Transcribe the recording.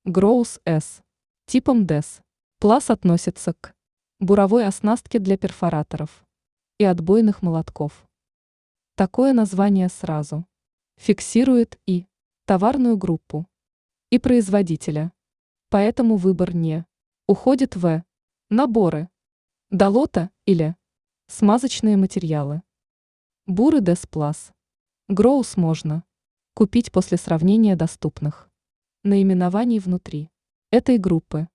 Гроус С. Типом ДЭС. Плас относится к буровой оснастке для перфораторов и отбойных молотков. Такое название сразу фиксирует и товарную группу, и производителя. Поэтому выбор не уходит в наборы, долота или смазочные материалы. Буры ДЭС Плас. Гроус можно купить после сравнения доступных наименований внутри этой группы.